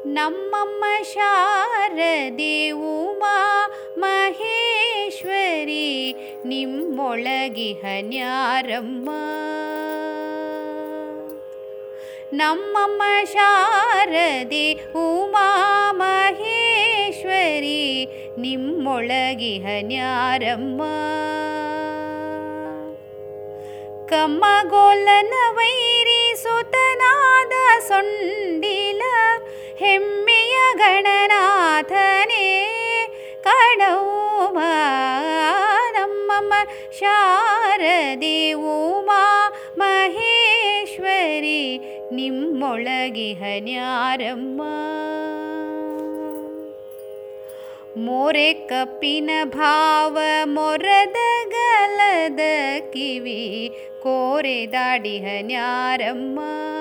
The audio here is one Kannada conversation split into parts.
ನಮ್ಮಮ್ಮ ಶಾರದೆ ಉಮಾ ಮಹೇಶ್ವರಿ ನಿಮ್ಮೊಳಗಿಹನ್ಯಾರಮ್ಮ. ನಮ್ಮಮ್ಮ ಶಾರದೆ ಉಮಾ ಮಹೇಶ್ವರಿ ನಿಮ್ಮೊಳಗಿಹನ್ಯಾರಮ್ಮ. ಕಮ್ಮಗೋಲನ ವೈರಿ ಸುತನಾದ ಸೊಂಡಿಲ ಹೆಮ್ಮೆಯ ಗಣನಾಥನೇ ಕಣೌಮ. ನಮ್ಮಮ್ಮ ಶಾರದೆ ಉಮಾ ಮಹೇಶ್ವರಿ ನಿಮ್ಮೊಳಗಿಹನ್ಯಾರಮ್ಮ. ಮೋರೆ ಕಪ್ಪಿನ ಭಾವ ಮೊರದ ಗಲದ ಕಿವಿ ಕೋರೆದಾಡಿಹನ್ಯಾರಮ್ಮ.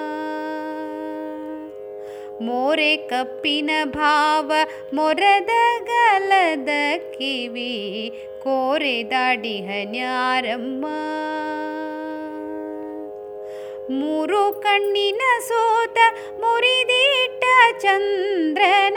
ಮೋರೆ ಕಪ್ಪಿನ ಭಾವ ಮೊರದ ಗಲದ ಕಿವಿ ಕೋರೆದಾಡಿಹನ್ಯಾರಮ್ಮ. ಮೂರು ಕಣ್ಣಿನ ಸೋತ ಮುರಿದಿಟ್ಟ ಚಂದ್ರನ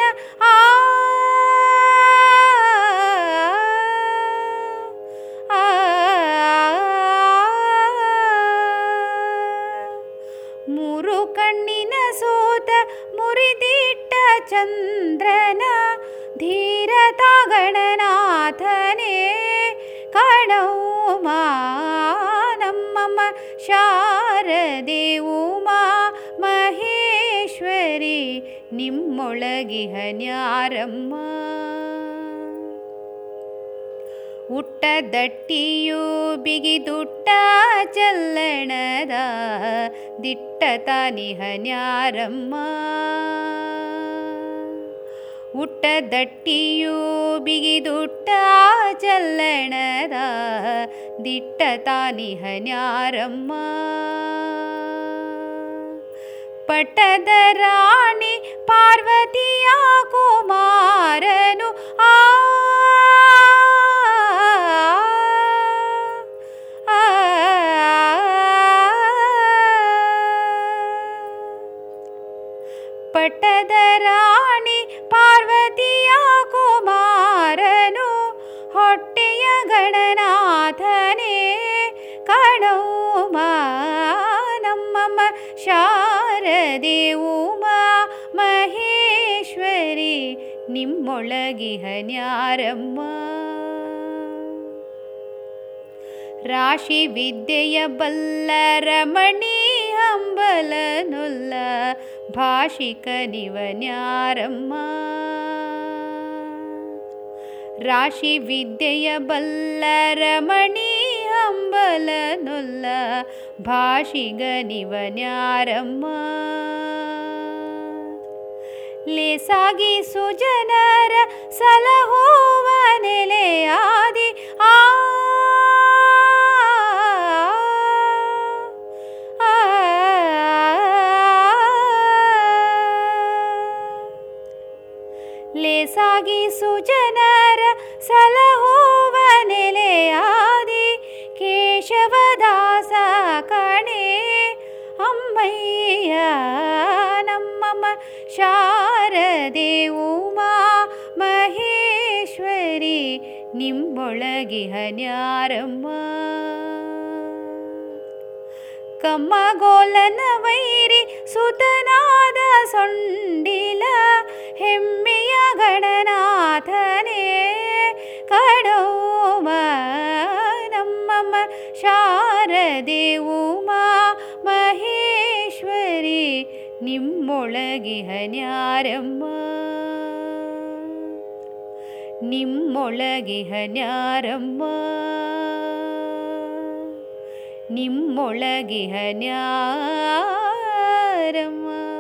ಮೂರು ಕಣ್ಣಿನ ಸೋತ ಮುರಿದಿಟ್ಟ ಚಂದ್ರನ ಧೀರತಾ ಗಣನಾಥನೇ ಕಣೌಮ. ನಮ್ಮಮ್ಮ ಶಾರದೆ ಉಮಾ ಮಹೇಶ್ವರಿ ನಿಮ್ಮೊಳಗಿಹನ್ಯಾರಮ್ಮ. ಉಟ್ಟದಟ್ಟಿಯು ಬಿಗಿದುಟ್ಟ ಚಲ್ಲಣದ ದಿಟ್ಟತಾನಿಹನ್ಯಾರಮ್ಮ. ಉಟ್ಟದಟ್ಟಿಯು ಬಿಗಿದುಟ್ಟ ಚಲ್ಲಣದ ದಿಟ್ಟತಾನಿಹನ್ಯಾರಮ್ಮ. ಪಟ್ಟದ ರಾಣಿ ಪಾರ್ವತಿಯ ಕುಮಾರನು ಪಟ್ಟದ ರಾಣಿ ಪಾರ್ವತಿಯ ಕುಮಾರನು ಹೊಟ್ಟೆಯ ಗಣನಾಥನೇ ಕಣೌಮ. ನಮ್ಮಮ್ಮ ಶಾರದೆ ಉಮಾ ಮಹೇಶ್ವರಿ ನಿಮ್ಮೊಳಗಿಹನ್ಯಾರಮ್ಮ. ರಾಶಿ ವಿದ್ಯೆಯ ಬಲ್ಲ ರಮಣಿ ಹಂಬಲನುಲ್ಲ ಭಾಷಿಕ ನಿವನ್ಯಾರಮ್ಮ. ರಾಶಿ ವಿದ್ಯೆಯ ಬಲ್ಲ ರಮಣಿ ಹಂಬಲನುಲ್ಲ ಭಾಷಿಗ ನಿವನ್ಯಾರಮ್ಮ. ಲೇಸಾಗಿ ಸುಜನರ ಸಲಹುವ ನೆಲೆಯಾದಿ ಲೇಸಾಗಿ ಸುಜನರ ಸಲಹುವ ನೆಲೆಯಾದಿ ಕೇಶವದಾಸ ಕಣೆ ಅಮ್ಮಯ್ಯ. ನಮ್ಮಮ್ಮ ಶಾರದೆ ಉಮಾ ಮಹೇಶ್ವರಿ ನಿಮ್ಮೊಳಗಿಹನ್ಯಾರಮ್ಮ. ಕಮ್ಮಗೋಲನ ವೈರಿ ಸುತನಾದ ಸೊಂಡಿಲ ಹೆಮ್ಮೆಯ ಗಣನಾಥನೇ ಕಣೌಮ. ನಮ್ಮಮ್ಮ ಶಾರದೆ ಉಮಾ ಮಹೇಶ್ವರಿ ನಿಮ್ಮೊಳಗಿಹನ್ಯಾರಮ್ಮ. ನಿಮ್ಮೊಳಗಿಹನ್ಯಾರಮ್ಮ. ನಿಮ್ಮೊಳಗಿಹನ್ಯಾರಮ್ಮ.